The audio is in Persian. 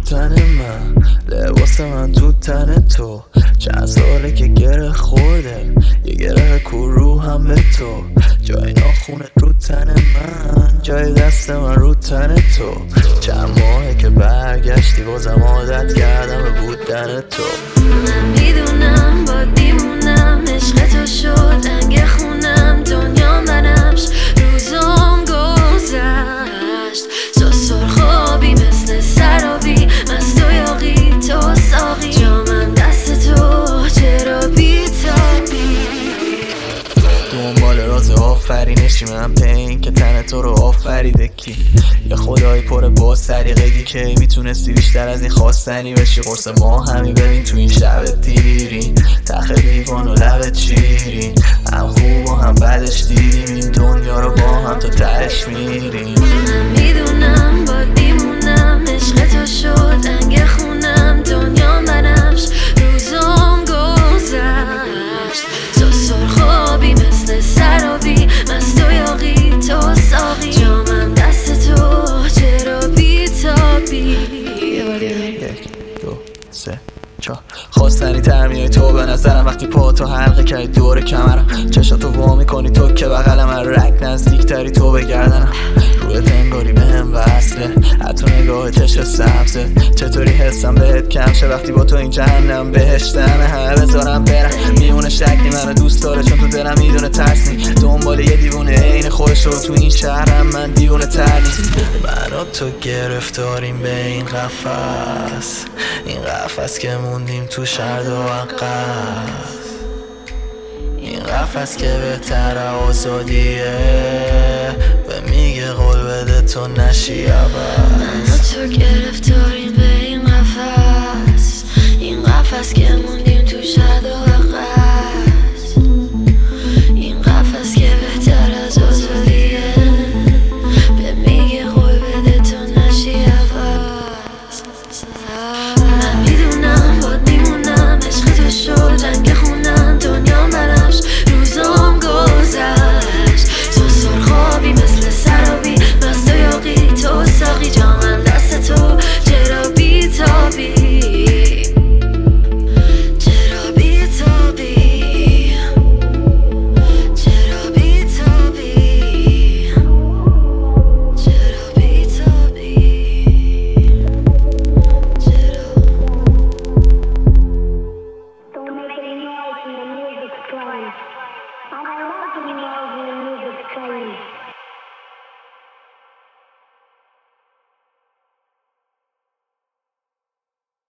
تن من، لباس من تو تن تو. چند ساله که گره خورده، یه گره کرو هم به تو. جای ناخونت رو تن من، جای دست من رو تن تو. چند ماهه که برگشتی بازم عادت کردم به بودن تو. من میدونم باد میمونم، عشق تو شد رنگ خونم، دنیا منمش روزام گذشت. تو سرخابی مثل سرابی، مست و یاقی تو ساقی، جامم دست تو چرا بیتابی. دنبال راز آفرینشی من پین که تن تو رو آفریده کی. یه خدایی پر با سریقگی که میتونستی بیشتر از این خواستنی بشی. قرص ما همی ببین تو این شب دیری، تخ دیوان و لبت شیرین، هم خوب و هم بدش دیدیم این دنیا رو با هم تا تهش میریم. من میدونم باد میمونم، عشق تو شد رنگ خونم، دنیا منمش روزام گذشت. تو سرخابی مثل سرابی، مست و یاقی تو ساقی، جامم دست تو چرا بیتابی. 1 2 3 4 خواستنی تر میای تو به نظرم وقتی پا تو حلقه کردی دور کمرم. چشاتو وا میکنی تو که بغل من، رک نزدیک تری تو به گردنم. روی تنگاری به هم وصله، حتی نگاه چشم سبزت. چطوری حسم بهت کم شه وقتی با تو این جهنم بهشتمه. همه بذارم برم میونه شکلی منو دوست داره، چون تو دلم میدونه ترس نی. دنبال یه دیوونه عین خودش رو تو این شهرم، من دیوونه تر نیست. من و تو گرفتاریم به این قفس، این قفس که موندیم تو شرد و عقص. این قفس که بهتر آزادیه، به میگه قول بده تو نشی عوض. من و تو گرفتاریم به این قفس، این قفس که موندیم